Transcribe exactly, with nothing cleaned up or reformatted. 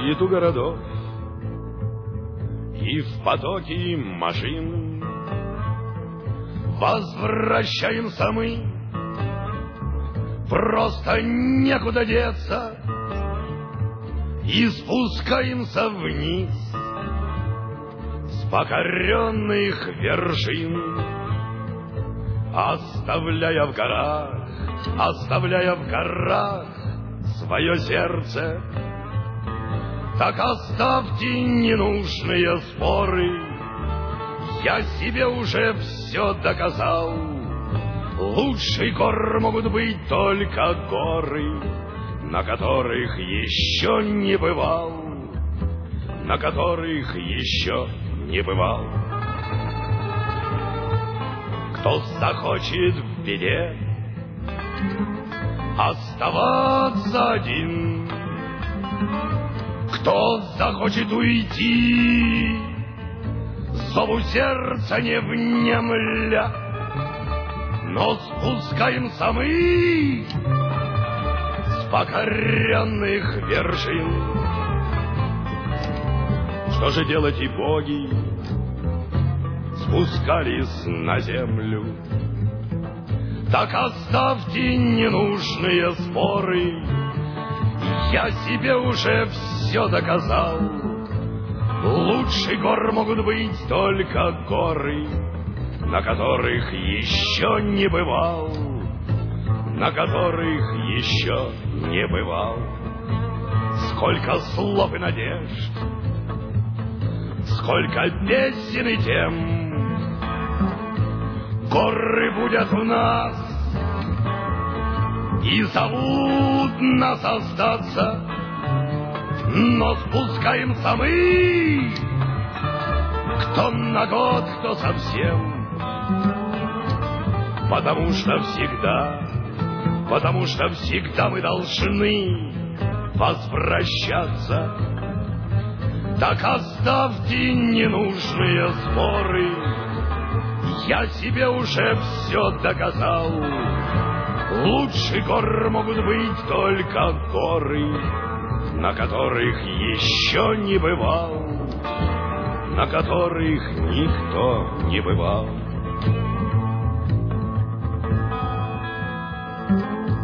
суету городов и в потоке машин возвращаемся мы, просто некуда деться, и спускаемся вниз с покоренных вершин, оставляя в горах, оставляя в горах свое сердце. Так оставьте ненужные споры, я себе уже все доказал. Лучшей гор могут быть только горы, на которых еще не бывал, на которых еще не бывал. Кто захочет в беде оставаться один, кто захочет уйти, зову сердца не внемля, но спускаемся мы с покоренных вершин. Что же делать, и боги спускались на землю? Так оставьте ненужные споры, я себе уже все доказал. Лучше гор могут быть только горы, на которых еще не бывал, на которых еще не бывал. Сколько слов и надежд, сколько песен и тем, горы будут у нас и зовут нас остаться, но спускаемся мы, кто на год, кто совсем, потому что всегда, потому что всегда мы должны возвращаться. Так оставьте ненужные споры, я себе уже все доказал. Лучше гор могут быть только горы, на которых еще не бывал, на которых никто не бывал.